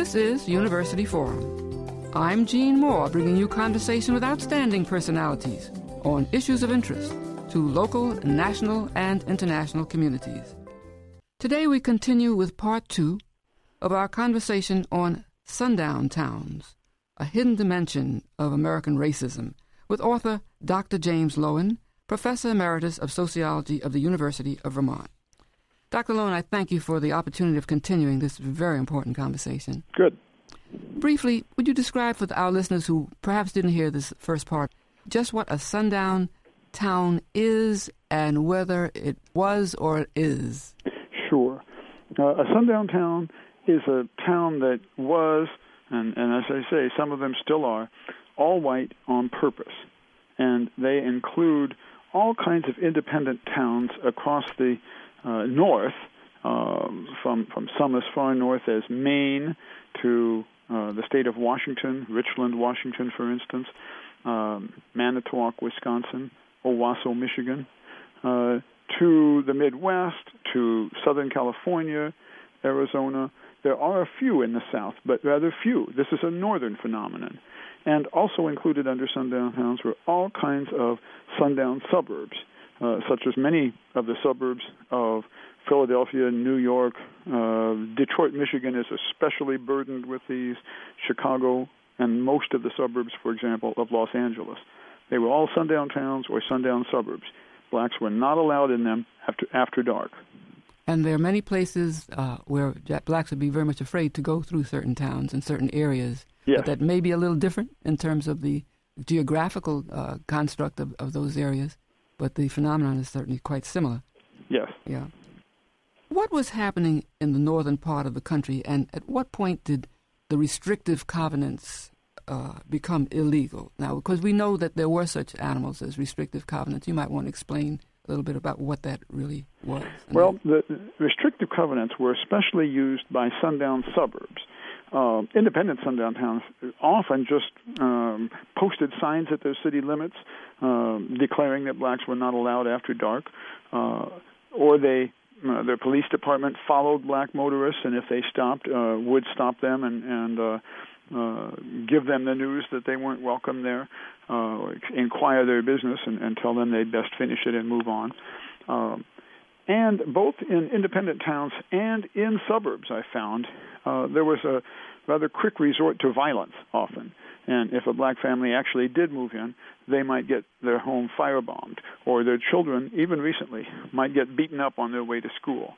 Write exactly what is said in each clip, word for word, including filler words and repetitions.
This is University Forum. I'm Jean Moore, bringing you conversation with outstanding personalities on issues of interest to local, national, and international communities. Today we continue with part two of our conversation on sundown towns, a hidden dimension of American racism, with author Doctor James Loewen, Professor Emeritus of Sociology of the University of Vermont. Doctor Loewen, I thank you for the opportunity of continuing this very important conversation. Good. Briefly, would you describe for our listeners who perhaps didn't hear this first part just what a sundown town is and whether it was or it is? Sure. Uh, a sundown town is a town that was, and, and as I say, some of them still are, all white on purpose. And they include all kinds of independent towns across the uh, north, um, from, from some as far north as Maine to uh, the state of Washington, Richland, Washington, for instance, um, Manitowoc, Wisconsin, Owasso, Michigan, uh, to the Midwest, to Southern California, Arizona. There are a few in the South, but rather few. This is a northern phenomenon. And also included under sundown towns were all kinds of sundown suburbs, uh, such as many of the suburbs of Philadelphia, New York. Uh, Detroit, Michigan is especially burdened with these, Chicago, and most of the suburbs, for example, of Los Angeles. They were all sundown towns or sundown suburbs. Blacks were not allowed in them after after dark. And there are many places uh, where blacks would be very much afraid to go through certain towns and certain areas. Yes. But that may be a little different in terms of the geographical uh, construct of, of those areas, but the phenomenon is certainly quite similar. Yes. Yeah. What was happening in the northern part of the country, and at what point did the restrictive covenants uh, become illegal? Now, because we know that there were such animals as restrictive covenants, you might want to explain a little bit about what that really was. Well, the restrictive covenants were especially used by sundown suburbs. Uh, independent sundown towns often just um, posted signs at their city limits uh, declaring that blacks were not allowed after dark, uh, or they uh, their police department followed black motorists, and if they stopped, uh, would stop them and, and uh, uh, give them the news that they weren't welcome there, uh, inquire their business and, and tell them they'd best finish it and move on. Um, And both in independent towns and in suburbs, I found, uh, there was a rather quick resort to violence often. And if a black family actually did move in, they might get their home firebombed, or their children, even recently, might get beaten up on their way to school.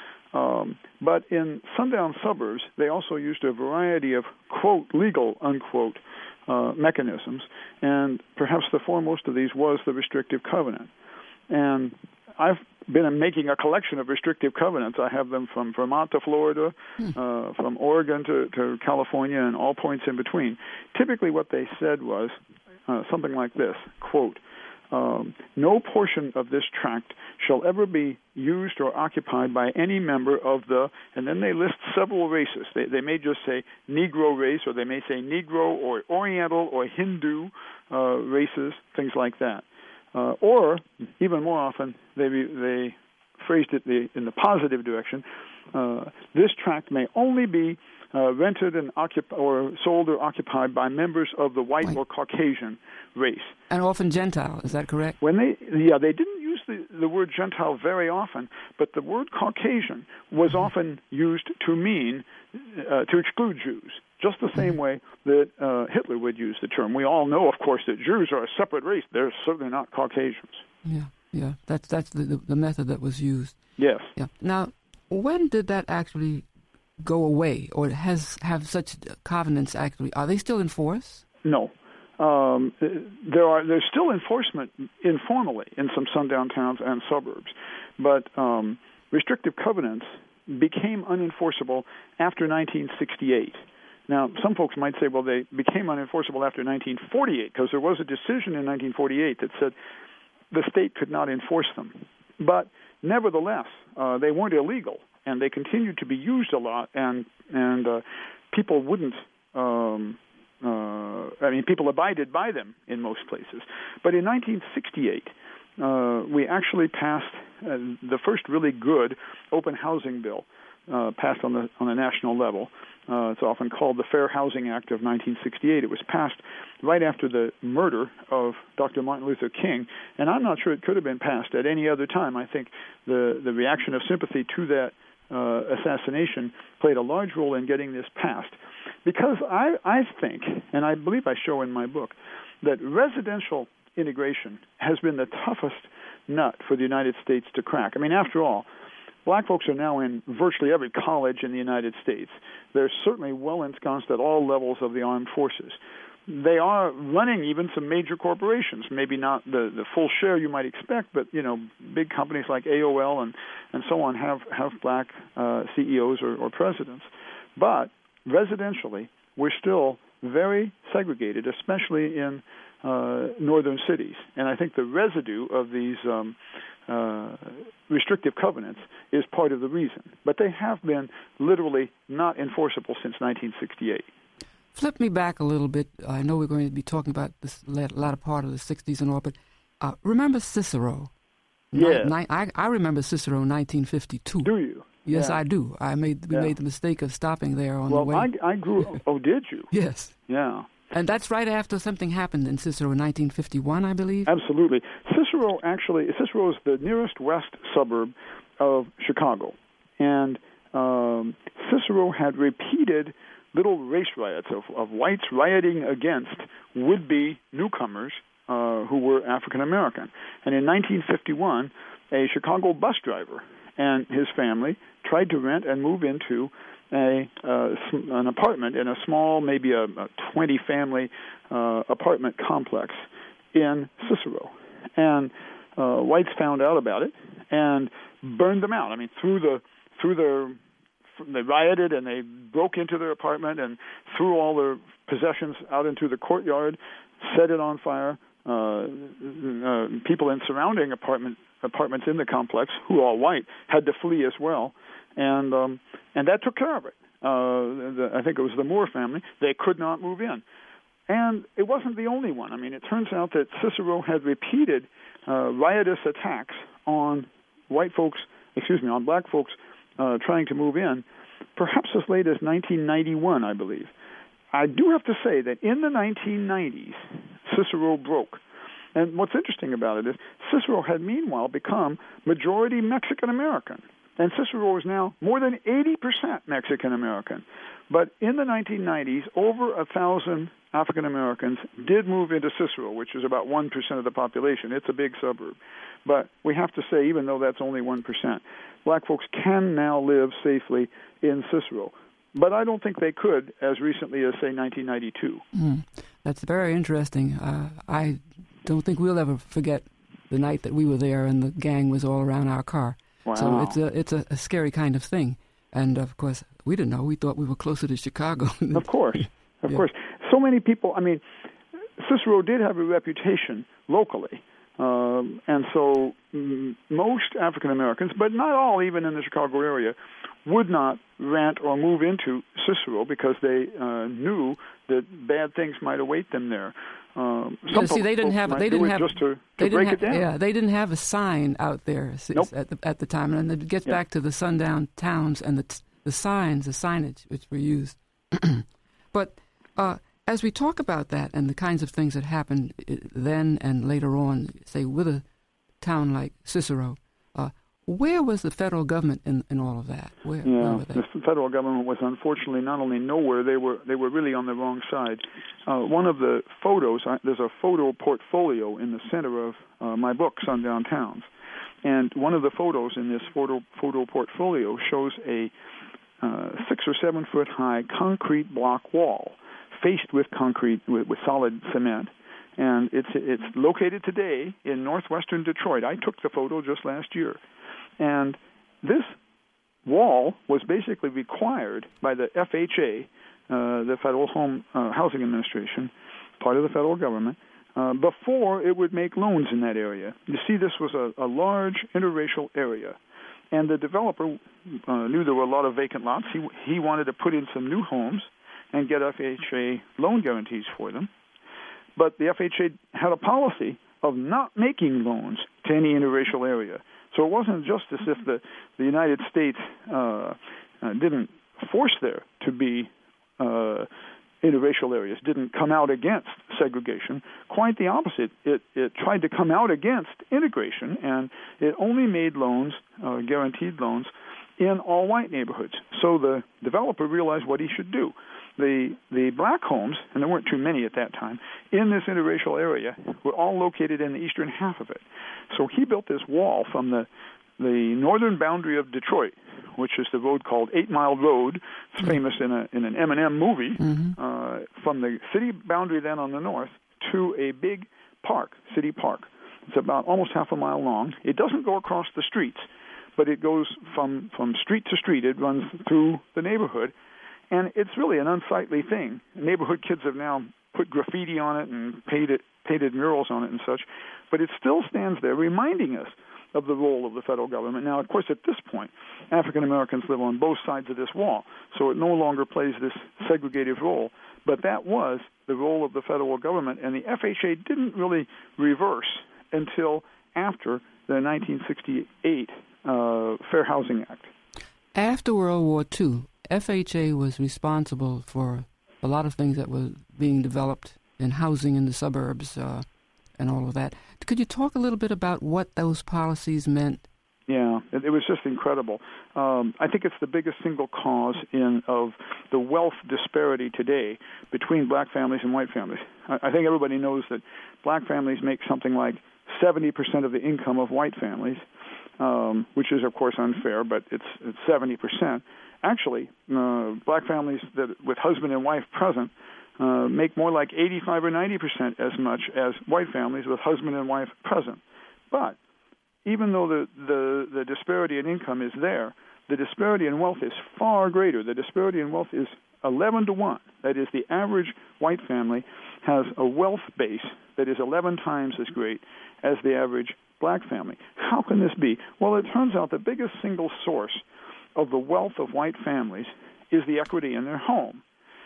Um, but in sundown suburbs, they also used a variety of, quote, legal, unquote, uh, mechanisms. And perhaps the foremost of these was the restrictive covenant. And I've been making a collection of restrictive covenants. I have them from Vermont to Florida, hmm. uh, from Oregon to, to California, and all points in between. Typically what they said was uh, something like this, quote, um, no portion of this tract shall ever be used or occupied by any member of the, and then they list several races. They, they may just say Negro race, or they may say Negro or Oriental or Hindu uh, races, things like that. Uh, or, even more often, they they phrased it the, in the positive direction. Uh, this tract may only be uh, rented and occup- or sold or occupied by members of the white right. or Caucasian race. And often Gentile, is that correct? When they, yeah, they didn't use the, the word Gentile very often, but the word Caucasian was mm-hmm. often used to mean, uh, to exclude Jews. Just the same way that uh, Hitler would use the term. We all know, of course, that Jews are a separate race. They're certainly not Caucasians. Yeah, yeah. That's that's the, the, the method that was used. Yes. Yeah. Now, when did that actually go away, or has have such covenants actually? Are they still in force? No. Um, there are there's still enforcement informally in some sundown towns and suburbs, but um, restrictive covenants became unenforceable after nineteen sixty-eight. Now, some folks might say, well, they became unenforceable after nineteen forty-eight, because there was a decision in nineteen forty-eight that said the state could not enforce them. But nevertheless, uh, they weren't illegal, and they continued to be used a lot, and and uh, people wouldn't, um, uh, I mean, people abided by them in most places. But in nineteen sixty-eight, uh, we actually passed uh, the first really good open housing bill uh, passed on the on a national level. Uh, it's often called the Fair Housing Act of nineteen sixty-eight. It was passed right after the murder of Doctor Martin Luther King, and I'm not sure it could have been passed at any other time. I think the, the reaction of sympathy to that uh, assassination played a large role in getting this passed. Because I, I think, and I believe I show in my book, that residential integration has been the toughest nut for the United States to crack. I mean, after all, black folks are now in virtually every college in the United States. They're certainly well ensconced at all levels of the armed forces. They are running even some major corporations, maybe not the, the full share you might expect, but, you know, big companies like A O L and, and so on have, have black uh, C E Os or, or presidents. But residentially, we're still very segregated, especially in uh, northern cities. And I think the residue of these um, uh, restrictive covenants is part of the reason. But they have been literally not enforceable since nineteen sixty-eight. Flip me back a little bit. I know we're going to be talking about this latter part of the sixties and all, but uh, remember Cicero? Yeah. Ni- I, I remember Cicero nineteen fifty-two. Do you? Yes, yeah. I do. I made we yeah. made the mistake of stopping there on well, the way. Well, I, I grew. Oh, did you? Yes. Yeah. And that's right after something happened in Cicero in nineteen fifty-one, I believe. Absolutely. Cicero actually, Cicero is the nearest west suburb of Chicago, and um, Cicero had repeated little race riots of, of whites rioting against would-be newcomers uh, who were African American. And in nineteen fifty-one, a Chicago bus driver and his family tried to rent and move into a uh, an apartment in a small, maybe a, a twenty-family uh, apartment complex in Cicero. And uh, whites found out about it and burned them out. I mean, through the through their they rioted and they broke into their apartment and threw all their possessions out into the courtyard, set it on fire. Uh, uh, people in surrounding apartment apartments in the complex, who are all white, had to flee as well, and um, and that took care of it. Uh, the, I think it was the Moore family. They could not move in, and it wasn't the only one. I mean, it turns out that Cicero had repeated uh, riotous attacks on white folks, excuse me, on black folks uh, trying to move in, perhaps as late as nineteen ninety-one, I believe. I do have to say that in the nineteen nineties, Cicero broke. And what's interesting about it is Cicero had meanwhile become majority Mexican-American. And Cicero is now more than eighty percent Mexican-American. But in the nineteen nineties, over a thousand African-Americans did move into Cicero, which is about one percent of the population. It's a big suburb. But we have to say, even though that's only one percent, black folks can now live safely in Cicero. But I don't think they could as recently as, say, nineteen ninety-two. Mm, that's very interesting. Uh, I don't think we'll ever forget the night that we were there and the gang was all around our car. Wow. So it's a it's a, a scary kind of thing. And, of course, we didn't know. We thought we were closer to Chicago. Of course. Of yeah. course. So many people, I mean, Cicero did have a reputation locally. Um, and so mm, most African Americans, but not all even in the Chicago area, would not rent or move into Cicero because they uh, knew that bad things might await them there. Um, some yeah, see, they didn't have. They didn't have. Just to, to they break didn't have, it down. Yeah, they didn't have a sign out there nope. at the at the time, and it gets yeah. back to the sundown towns and the the signs, the signage which were used. But uh, as we talk about that and the kinds of things that happened then and later on, say with a town like Cicero, uh, where was the federal government in, in all of that? Where, yeah, where were they? The federal government was unfortunately not only nowhere; they were they were really on the wrong side. Uh, one of the photos, I, there's a photo portfolio in the center of uh, my book, Sundown Towns, and one of the photos in this photo photo portfolio shows a uh, six or seven foot high concrete block wall, faced with concrete with, with solid cement. And it's it's located today in northwestern Detroit. I took the photo just last year. And this wall was basically required by the F H A, uh, the Federal Home uh, Housing Administration, part of the federal government, uh, before it would make loans in that area. You see, this was a, a large interracial area. And the developer uh, knew there were a lot of vacant lots. He, he wanted to put in some new homes and get F H A loan guarantees for them. But the F H A had a policy of not making loans to any interracial area. So it wasn't just as if the, the United States uh, uh, didn't force there to be uh, interracial areas, didn't come out against segregation. Quite the opposite. It, it tried to come out against integration, and it only made loans, uh, guaranteed loans, in all-white neighborhoods. So the developer realized what he should do. The the black homes, and there weren't too many at that time, in this interracial area were all located in the eastern half of it. So he built this wall from the the northern boundary of Detroit, which is the road called Eight Mile Road. It's mm-hmm. famous in a in an M and M movie. Mm-hmm. Uh, from the city boundary then on the north to a big park, city park. It's about almost half a mile long. It doesn't go across the streets, but it goes from, from street to street. It runs through the neighborhood, and it's really an unsightly thing. Neighborhood kids have now put graffiti on it and painted, painted murals on it and such, but it still stands there reminding us of the role of the federal government. Now, of course, at this point, African Americans live on both sides of this wall, so it no longer plays this segregative role, but that was the role of the federal government, and the F H A didn't really reverse until after the nineteen sixty-eight uh, Fair Housing Act. After World War Two, F H A was responsible for a lot of things that were being developed in housing in the suburbs uh, and all of that. Could you talk a little bit about what those policies meant? Yeah, it, it was just incredible. Um, I think it's the biggest single cause in of the wealth disparity today between black families and white families. I, I think everybody knows that black families make something like seventy percent of the income of white families, um, which is, of course, unfair, but it's, it's seventy percent. Actually, uh, black families that with husband and wife present uh, make more like eighty-five or ninety percent as much as white families with husband and wife present. But even though the, the, the disparity in income is there, the disparity in wealth is far greater. The disparity in wealth is eleven to one. That is, the average white family has a wealth base that is eleven times as great as the average black family. How can this be? Well, it turns out the biggest single source of the wealth of white families is the equity in their home.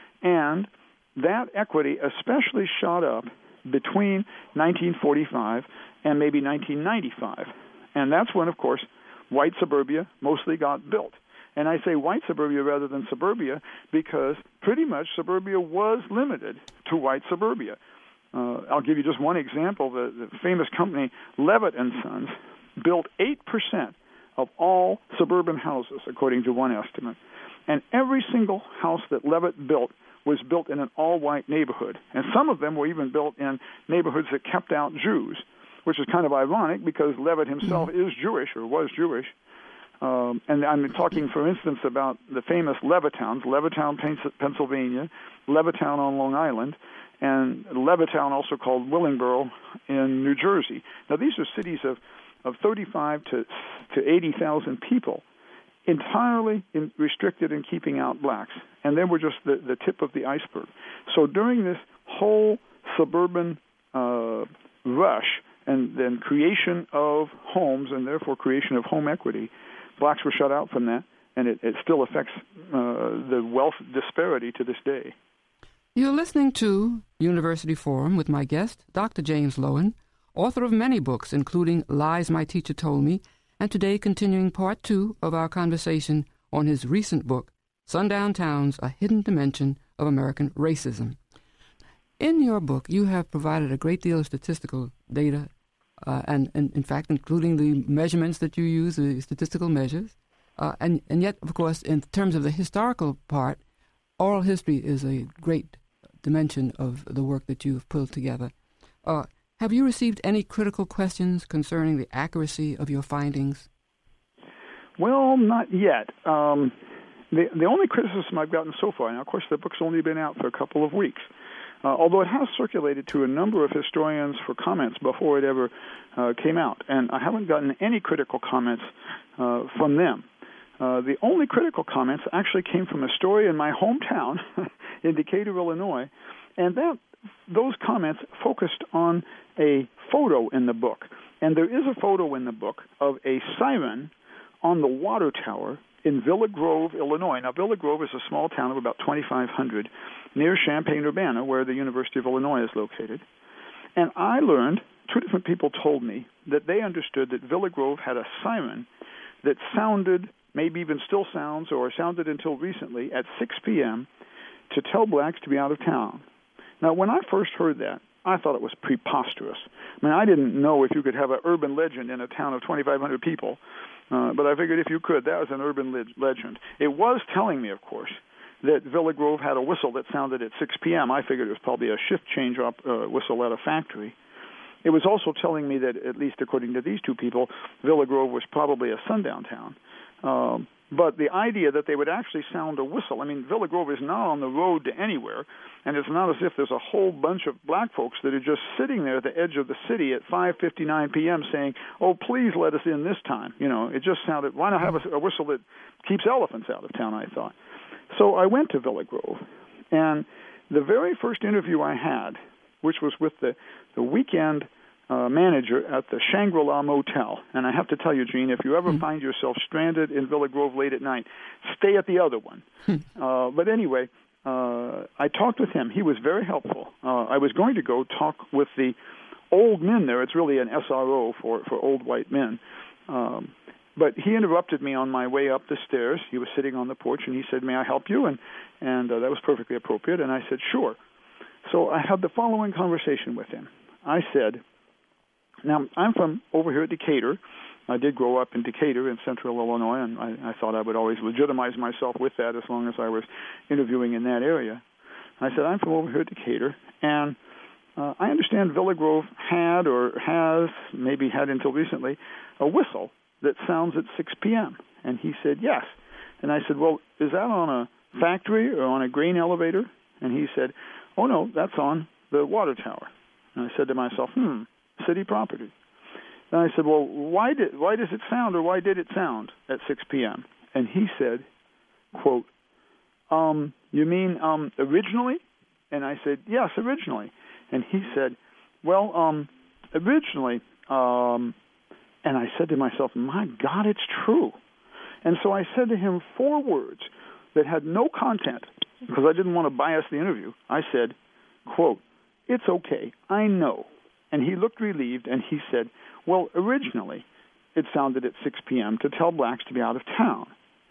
And that equity especially shot up between nineteen forty-five and maybe nineteen ninety-five. And that's when, of course, white suburbia mostly got built. And I say white suburbia rather than suburbia because pretty much suburbia was limited to white suburbia. Uh, I'll give you just one example. The, the famous company Levitt and Sons built eight percent of all suburban houses, according to one estimate. And every single house that Levitt built was built in an all-white neighborhood. And some of them were even built in neighborhoods that kept out Jews, which is kind of ironic because Levitt himself mm-hmm. is Jewish or was Jewish. Um, and I'm talking, for instance, about the famous Levittowns, Levittown, Pennsylvania, Levittown on Long Island, and Levittown, also called Willingboro, in New Jersey. Now, these are cities of, of thirty-five to eighty thousand people, entirely in, restricted in keeping out blacks. And they were just the, the tip of the iceberg. So during this whole suburban uh, rush and then creation of homes and therefore creation of home equity, blacks were shut out from that, and it, it still affects uh, the wealth disparity to this day. You're listening to University Forum with my guest, Doctor James Loewen, author of many books, including Lies My Teacher Told Me, and today continuing part two of our conversation on his recent book, Sundown Towns, A Hidden Dimension of American Racism. In your book, you have provided a great deal of statistical data, uh, and, and in fact, including the measurements that you use, the statistical measures. Uh, and, and yet, of course, in terms of the historical part, oral history is a great dimension of the work that you've pulled together. Uh, have you received any critical questions concerning the accuracy of your findings? Well, not yet. Um, the, the only criticism I've gotten so far, now, of course, the book's only been out for a couple of weeks, uh, although it has circulated to a number of historians for comments before it ever uh, came out, and I haven't gotten any critical comments uh, from them. Uh, the only critical comments actually came from a story in my hometown in Decatur, Illinois, and that those comments focused on a photo in the book. And there is a photo in the book of a siren on the water tower in Villa Grove, Illinois. Now, Villa Grove is a small town of about twenty-five hundred near Champaign-Urbana, where the University of Illinois is located. And I learned, two different people told me, that they understood that Villa Grove had a siren that sounded maybe even still sounds or sounded until recently at six p.m. to tell blacks to be out of town. Now, when I first heard that, I thought it was preposterous. I mean, I didn't know if you could have an urban legend in a town of twenty-five hundred people, uh, but I figured if you could, that was an urban le- legend. It was telling me, of course, that Villa Grove had a whistle that sounded at six p.m. I figured it was probably a shift change up uh, whistle at a factory. It was also telling me that, at least according to these two people, Villa Grove was probably a sundown town. Um, but the idea that they would actually sound a whistle, I mean, Villa Grove is not on the road to anywhere, and it's not as if there's a whole bunch of black folks that are just sitting there at the edge of the city at five fifty-nine p.m. saying, oh, please let us in this time. You know, it just sounded, why not have a, a whistle that keeps elephants out of town, I thought. So I went to Villa Grove, and the very first interview I had, which was with the, the weekend uh, manager at the Shangri-La Motel, and I have to tell you, Gene, if you ever mm. find yourself stranded in Villa Grove late at night, stay at the other one. uh, but anyway, uh, I talked with him. He was very helpful. Uh, I was going to go talk with the old men there. It's really an S R O for, for old white men. Um, But he interrupted me on my way up the stairs. He was sitting on the porch, and he said, may I help you? And, and uh, that was perfectly appropriate. And I said, sure. So I had the following conversation with him. I said, now, I'm from over here at Decatur. I did grow up in Decatur in central Illinois, and I, I thought I would always legitimize myself with that as long as I was interviewing in that area. I said, I'm from over here at Decatur, and uh, I understand Villa Grove had or has, maybe had until recently, a whistle that sounds at six p.m. And he said, yes. And I said, well, is that on a factory or on a grain elevator? And he said, oh, no, that's on the water tower. And I said to myself, hmm, city property. And I said, well, why did why does it sound or why did it sound at six p.m.? And he said, quote, um, you mean um, originally? And I said, yes, originally. And he said, well, um, originally, um, and I said to myself, my God, it's true. And so I said to him four words that had no content because I didn't want to bias the interview. I said, quote, it's okay, I know. And he looked relieved, and he said, well, originally it sounded at six p.m. to tell blacks to be out of town.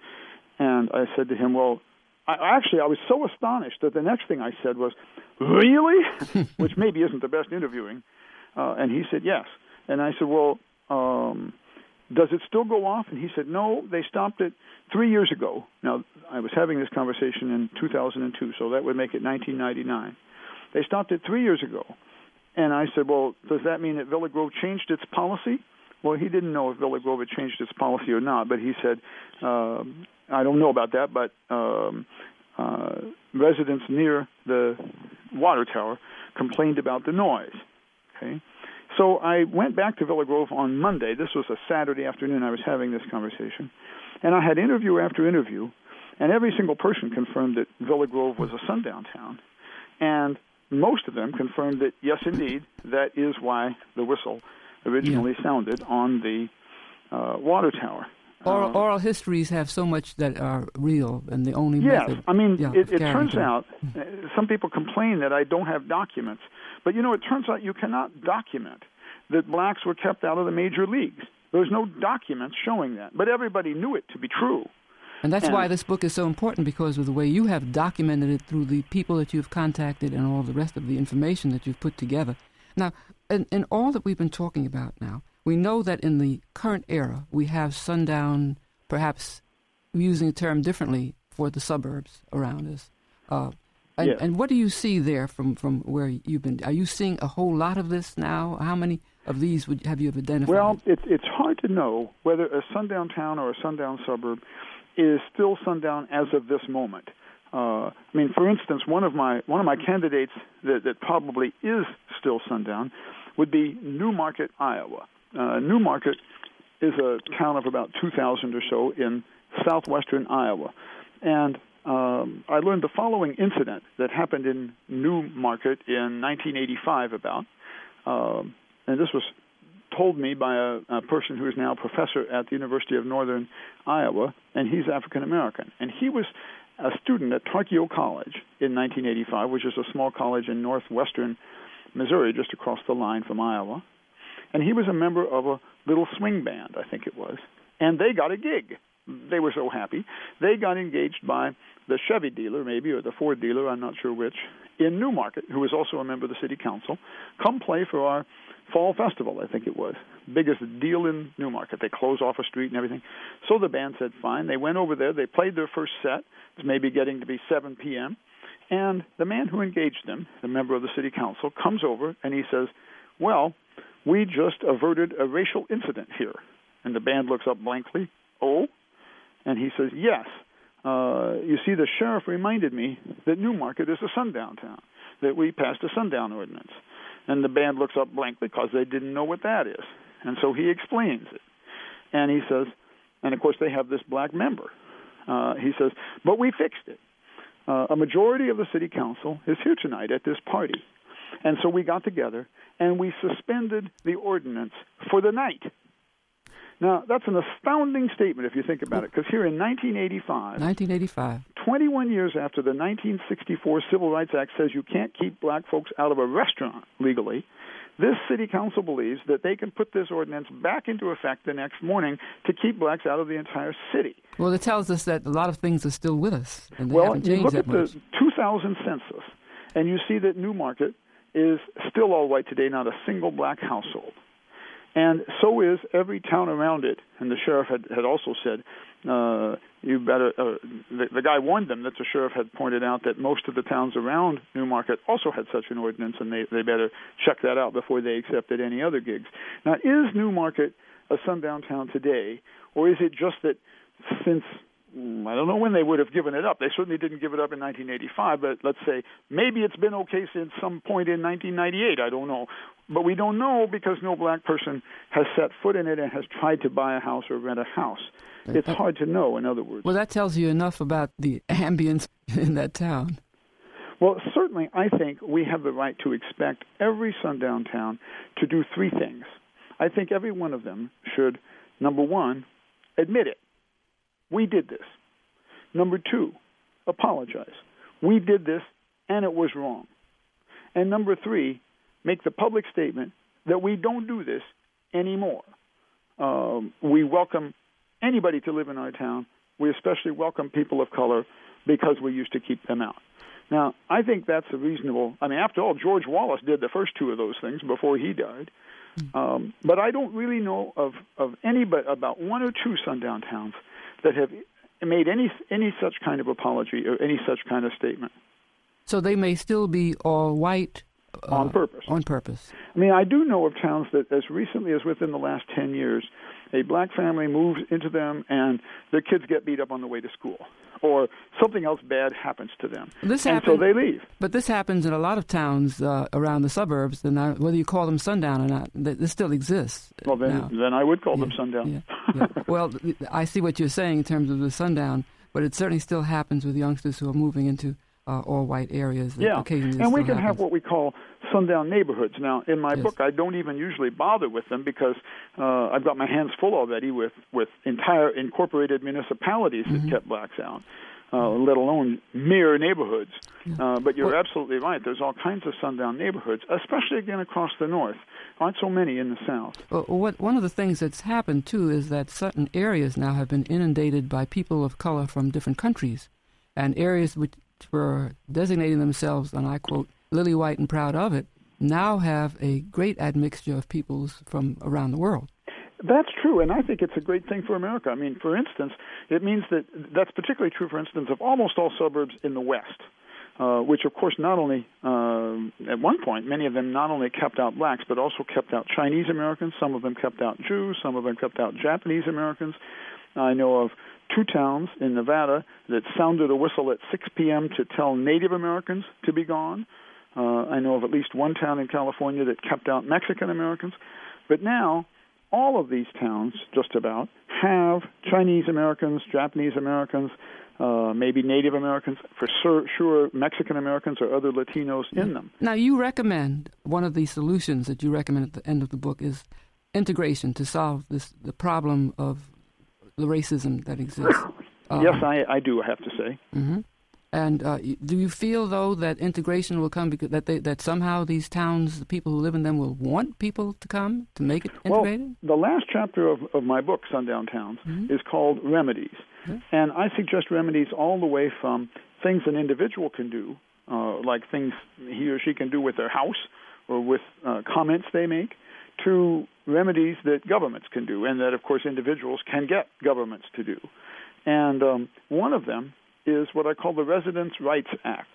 And I said to him, well, I, actually, I was so astonished that the next thing I said was, really? Which maybe isn't the best interviewing. Uh, and he said, yes. And I said, well, um, does it still go off? And he said, no, they stopped it three years ago. Now, I was having this conversation in two thousand two, so that would make it nineteen ninety-nine. They stopped it three years ago. And I said, well, does that mean that Villa Grove changed its policy? Well, he didn't know if Villa Grove had changed its policy or not, but he said, uh, I don't know about that, but um, uh, residents near the water tower complained about the noise. Okay, so I went back to Villa Grove on Monday. This was a Saturday afternoon I was having this conversation, and I had interview after interview, and every single person confirmed that Villa Grove was a sundown town. And most of them confirmed that, yes, indeed, that is why the whistle originally yeah. sounded on the uh, water tower. Oral, uh, oral histories have so much that are real, and the only yes, method... I mean, yeah, it, it turns out, uh, some people complain that I don't have documents, but, you know, it turns out you cannot document that blacks were kept out of the major leagues. There's no documents showing that, but everybody knew it to be true. And that's and, why this book is so important, because of the way you have documented it through the people that you've contacted and all the rest of the information that you've put together. Now, in, in all that we've been talking about now, we know that in the current era, we have sundown, perhaps using the term differently, for the suburbs around us. Uh, and, yes. and what do you see there from, from where you've been? Are you seeing a whole lot of this now? How many of these would have you identified? Well, it's it's hard to know whether a sundown town or a sundown suburb is still sundown as of this moment. Uh, I mean, for instance, one of my one of my candidates that, that probably is still sundown would be New Market, Iowa. Uh, New Market is a town of about two thousand or so in southwestern Iowa. And um, I learned the following incident that happened in New Market in nineteen eighty-five about, um, and this was told me by a, a person who is now a professor at the University of Northern Iowa, and he's African-American. And he was a student at Tarkio College in nineteen eighty-five, which is a small college in northwestern Missouri, just across the line from Iowa. And he was a member of a little swing band, I think it was. And they got a gig. they were so happy. They got engaged by the Chevy dealer, maybe, or the Ford dealer, I'm not sure which, in Newmarket, who was also a member of the city council. Come play for our fall festival, I think it was. Biggest deal in Newmarket. They close off a street and everything. So the band said, fine. They went over there. They played their first set. It's maybe getting to be seven p.m. And the man who engaged them, the member of the city council, comes over and he says, well, we just averted a racial incident here. And the band looks up blankly. Oh? And he says, yes. Uh, you see, the sheriff reminded me that Newmarket is a sundown town, that we passed a sundown ordinance. And the band looks up blankly because they didn't know what that is. And so he explains it. And he says, and of course they have this black member. Uh, he says, but we fixed it. Uh, a majority of the city council is here tonight at this party. And so we got together and we suspended the ordinance for the night. Now, that's an astounding statement if you think about it, because here in nineteen eighty-five, nineteen eighty-five, twenty-one years after the nineteen sixty-four Civil Rights Act says you can't keep black folks out of a restaurant legally, this city council believes that they can put this ordinance back into effect the next morning to keep blacks out of the entire city. Well, it tells us that a lot of things are still with us, and they well, haven't you changed look that at much. the two thousand census, and you see that Newmarket is still all white today, not a single black household. And so is every town around it. And the sheriff had, had also said, uh, you better, uh, the, the guy warned them that the sheriff had pointed out that most of the towns around Newmarket also had such an ordinance, and they, they better check that out before they accepted any other gigs. Now, is Newmarket a sundown town today, or is it just that since, I don't know when they would have given it up. They certainly didn't give it up in nineteen eighty-five, but let's say maybe it's been okay since some point in nineteen ninety-eight. I don't know. But we don't know because no black person has set foot in it and has tried to buy a house or rent a house. It's hard to know, in other words. Well, that tells you enough about the ambience in that town. Well, certainly I think we have the right to expect every sundown town to do three things. I think every one of them should, number one, admit it. We did this. Number two, apologize. We did this, and it was wrong. And number three, make the public statement that we don't do this anymore. Um, we welcome anybody to live in our town. We especially welcome people of color because we used to keep them out. Now, I think that's a reasonable, I mean, after all, George Wallace did the first two of those things before he died. Um, but I don't really know of, of any but about one or two sundown towns that have made any any such kind of apology or any such kind of statement. So they may still be all white uh, on purpose. On purpose. I mean, I do know of towns that as recently as within the last ten years, a black family moves into them and their kids get beat up on the way to school, or something else bad happens to them, this and happens, so they leave. But this happens in a lot of towns uh, around the suburbs, and I, whether you call them sundown or not, this still exists. Well, then, now. then I would call yeah, them sundown. Yeah, yeah. Well, I see what you're saying in terms of the sundown, but it certainly still happens with youngsters who are moving into uh, all-white areas. Yeah, Occasionally and we can happens. have what we call sundown neighborhoods. Now, in my yes. book, I don't even usually bother with them because uh, I've got my hands full already with, with entire incorporated municipalities that mm-hmm. kept blacks out, uh, let alone mere neighborhoods. Yeah. Uh, but you're well, absolutely right. There's all kinds of sundown neighborhoods, especially, again, across the north. Aren't so many in the south. Well, what, one of the things that's happened, too, is that certain areas now have been inundated by people of color from different countries, and areas which were designating themselves, and I quote, lily white and proud of it, now have a great admixture of peoples from around the world. That's true, and I think it's a great thing for America. I mean, for instance, it means that that's particularly true, for instance, of almost all suburbs in the West, uh, which, of course, not only, uh, at one point, many of them not only kept out blacks, but also kept out Chinese Americans. Some of them kept out Jews. Some of them kept out Japanese Americans. I know of two towns in Nevada that sounded a whistle at six p.m. to tell Native Americans to be gone. Uh, I know of at least one town in California that kept out Mexican Americans. But now, all of these towns, just about, have Chinese Americans, Japanese Americans, uh, maybe Native Americans, for sur- sure Mexican Americans or other Latinos in them. Now, you recommend, one of the solutions that you recommend at the end of the book is integration to solve this the problem of the racism that exists. Um, yes, I, I do, I have to say. Mm-hmm. And uh, do you feel, though, that integration will come because that they, that somehow these towns, the people who live in them, will want people to come to make it integrated? Well, the last chapter of, of my book, Sundown Towns, mm-hmm. is called Remedies. Mm-hmm. And I suggest remedies all the way from things an individual can do, uh, like things he or she can do with their house or with uh, comments they make, to remedies that governments can do and that, of course, individuals can get governments to do. And um, one of them is what I call the Residents' Rights Act.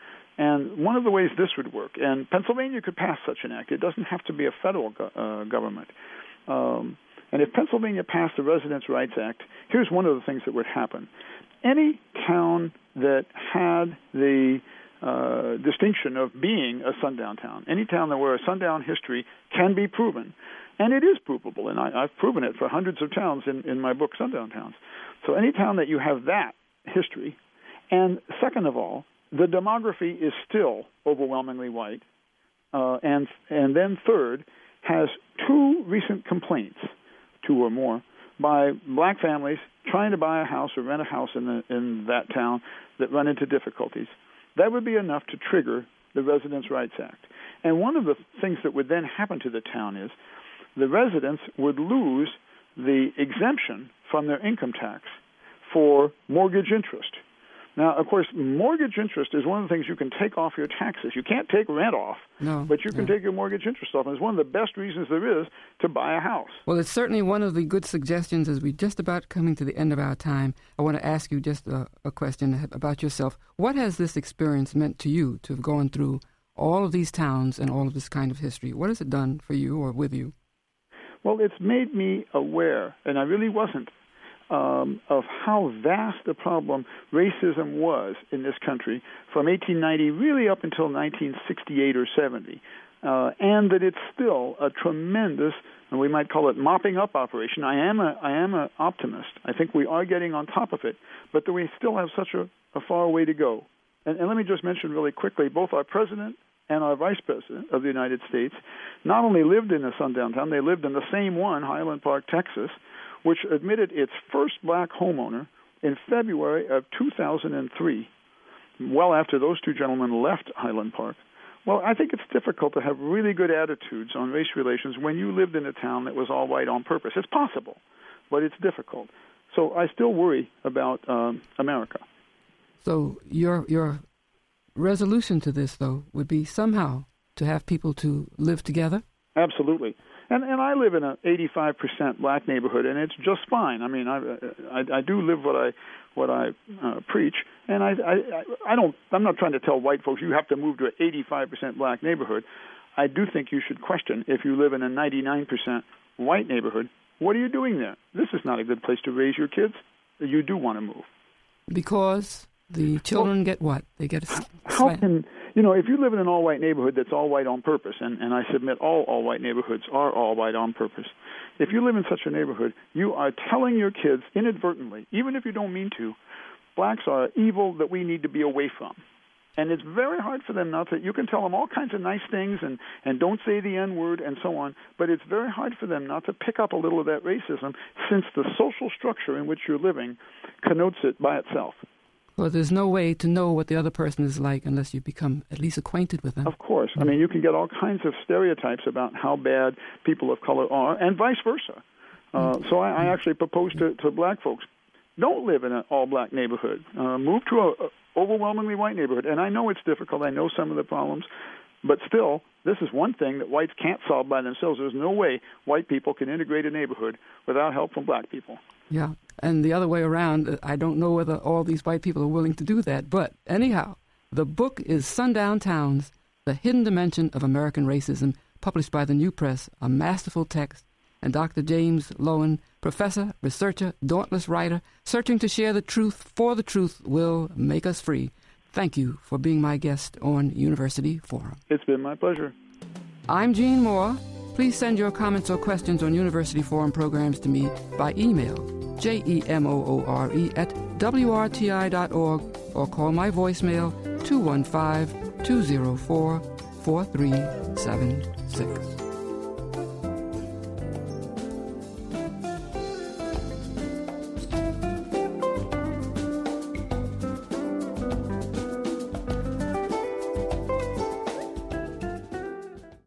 And one of the ways this would work, and Pennsylvania could pass such an act. It doesn't have to be a federal go- uh, government. Um, and if Pennsylvania passed the Residents' Rights Act, here's one of the things that would happen. Any town that had the uh, distinction of being a sundown town, any town that where a sundown history can be proven, and it is provable, and I, I've proven it for hundreds of towns in, in my book, Sundown Towns. So any town that you have that history, and second of all, the demography is still overwhelmingly white, uh, and and then third, has two recent complaints, two or more, by black families trying to buy a house or rent a house in the, in that town that run into difficulties. That would be enough to trigger the Residents' Rights Act. And one of the things that would then happen to the town is the residents would lose the exemption from their income tax for mortgage interest. Now, of course, mortgage interest is one of the things you can take off your taxes. You can't take rent off, no, but you can yeah. take your mortgage interest off. And it's one of the best reasons there is to buy a house. Well, it's certainly one of the good suggestions. As we're just about coming to the end of our time, I want to ask you just a, a question about yourself. What has this experience meant to you, to have gone through all of these towns and all of this kind of history? What has it done for you or with you? Well, it's made me aware, and I really wasn't, Um, of how vast the problem racism was in this country from eighteen ninety really up until nineteen sixty-eight or seventy, uh, and that it's still a tremendous, and we might call it mopping up operation. I am a I am an optimist. I think we are getting on top of it, but that we still have such a, a far way to go. And, and let me just mention really quickly, both our president and our vice president of the United States not only lived in a sundown town, they lived in the same one, Highland Park, Texas, which admitted its first black homeowner in February of two thousand three, well after those two gentlemen left Highland Park. Well, I think it's difficult to have really good attitudes on race relations when you lived in a town that was all white on purpose. It's possible, but it's difficult. So I still worry about um, America. So your your resolution to this, though, would be somehow to have people to live together? Absolutely. And and I live in an eighty-five percent black neighborhood, and it's just fine. I mean, I I, I do live what I what I uh, preach, and I, I I don't. I'm not trying to tell white folks you have to move to an eighty-five percent black neighborhood. I do think you should question if you live in a ninety-nine percent white neighborhood. What are you doing there? This is not a good place to raise your kids. You do want to move because the children well, get what? They get a how slant. Can You know, if you live in an all-white neighborhood that's all white on purpose, and, and I submit all all-white neighborhoods are all white on purpose, if you live in such a neighborhood, you are telling your kids inadvertently, even if you don't mean to, blacks are evil that we need to be away from. And it's very hard for them not to. You can tell them all kinds of nice things and, and don't say the N-word and so on, but it's very hard for them not to pick up a little of that racism since the social structure in which you're living connotes it by itself. Well, there's no way to know what the other person is like unless you become at least acquainted with them. Of course. I mean, you can get all kinds of stereotypes about how bad people of color are, and vice versa. Uh, so I, I actually propose to, to black folks, don't live in an all-black neighborhood. Uh, move to a, a overwhelmingly white neighborhood. And I know it's difficult. I know some of the problems. But still, this is one thing that whites can't solve by themselves. There's no way white people can integrate a neighborhood without help from black people. Yeah, and the other way around, I don't know whether all these white people are willing to do that. But anyhow, the book is Sundown Towns, The Hidden Dimension of American Racism, published by the New Press, a masterful text. And Doctor James Loewen, professor, researcher, dauntless writer, searching to share the truth for the truth will make us free. Thank you for being my guest on University Forum. It's been my pleasure. I'm Jean Moore. Please send your comments or questions on University Forum programs to me by email, J E M O O R E at W R T I dot org, or call my voicemail two one five, two zero four, four three seven six.